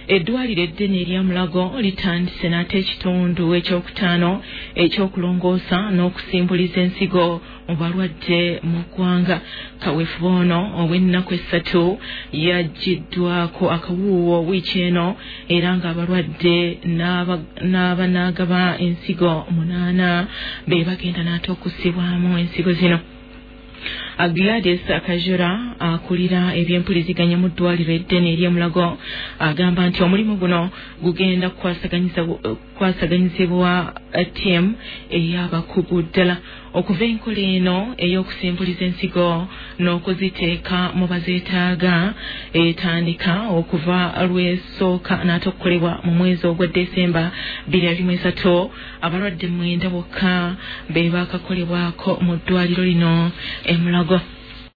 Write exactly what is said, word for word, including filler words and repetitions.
eddwaliro eddene erya Mulago litandise n'ate ekitundu ekyokutaano ekyokulongoosa n'okusimbuliza ensigo mu balwadde mu ggwanga. Kaweefube ono ow'ennaku essatu yaggyiddwako akawuuwo wiiki eno era ng'abalwadde n'abanaagaba ensigo munaana be bagenda n'ate okussibwamu ensigo zino. Gladys Akajura akulira ebyempuliziganya mu ddwaliro eddene erya Mulago agamba nti omulimu guno gugenda kwasaganyizibwa ttiimu ey'abakugu ddala okuva enkola eno ey'okusimbuliza ensigo n'okuziteeka mu bazeetaaga etandika okuva lw'esooka n'ate okukolebwa mu mwezi ogwa Desemba bbiri abiri mu esatu. Abalwadde mwenda bokka be baakakolebwako mu ddwaliro lino e Mulago.